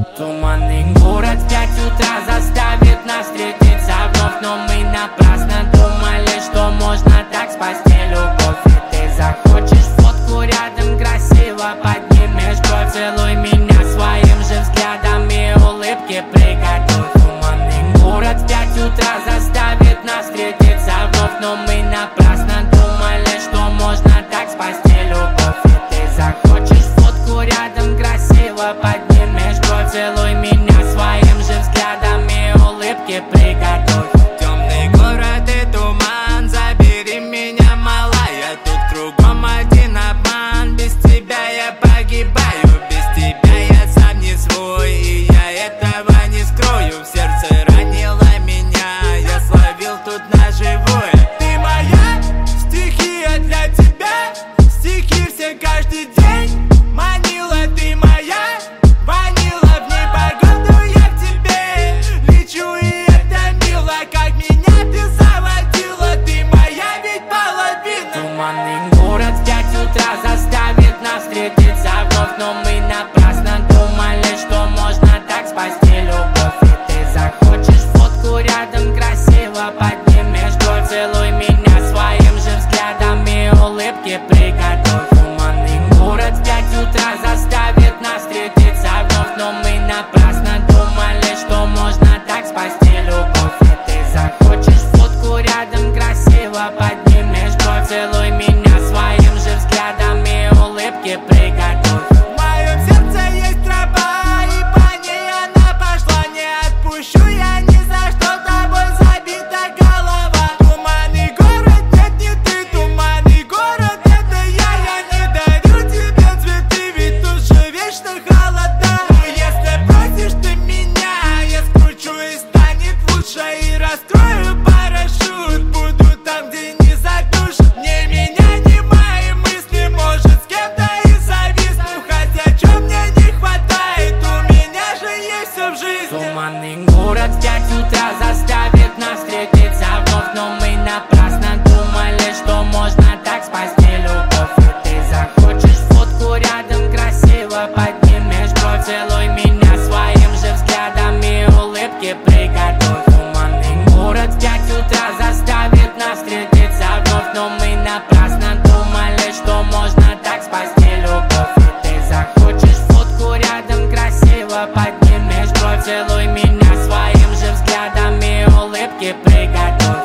Туманный город в 5 утра заставит нас встретиться вновь, но мы напрасно думали, что можно так спасти любовь. И ты захочешь фотку рядом, красиво поднимешь бровь. Целуй меня своим же взглядом и улыбки приготовь. Туманный город в 5 утра заставит нас встретиться вновь, но мы напрасно думали, что можно так спасти любовь. И ты захочешь фотку рядом, красиво поднимешь бровь. Целуй меня своим же взглядом и улыбки приготовь. Темный город и туман, забери меня, малая. Тут кругом один обман, без тебя я погибаю. Без тебя я сам не свой, и я этого не скрою. В сердце ранила меня, я словил тут на живое. Ты моя стихия для тебя, стихи все каждый день. Манила, ты моя, ванила в непогоду, я к тебе лечу, и это мило. Как меня ты заводила, ты моя ведь половина. Туманный город в 5 утра заставит нас встретиться вновь, но мы напрасно думали, что можно так спасти любовь. И ты захочешь фотку рядом, красиво поднимешь бровь. Целуй меня своим же взглядом и улыбки приготовь. Туманный город в 5 утра заставит нас встретиться вновь, но мы напрасно думали, что можно так спасти любовь. И ты захочешь фотку рядом, красиво поднимешь бровь. Целуй меня своим же взглядом и улыбки приготовь. В моем сердце есть тропа, и по ней она пошла. Не отпущу я ни за что, тобой забита голова. Туманный город, нет, не ты, туманный город, это я не дарю тебе цветы, ведь тут же вечно холода. Но если просишь ты меня, я скручу и станет лучше, и раскрою парашют. Буду там, где не задушат ни меня, ни мои мысли. Может, с кем-то и зависну, хотя чё мне не хватает, у меня же есть все в жизни. Туманный город в 5 утра заставит нас встретиться вновь, но мы напрасно думали, что можно так спасти любовь. И ты захочешь фотку рядом, красиво поднимешь бровь. Целуй меня своим же взглядом и улыбки приготовь. Туманный город в 5 утра заставит нас встретиться вновь, но мы напрасно думали, что можно так спасти любовь. И ты захочешь фотку рядом, красиво поднимешь бровь. Целуй меня своим же взглядом и улыбки приготовь.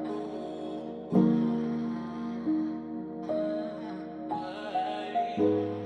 Thank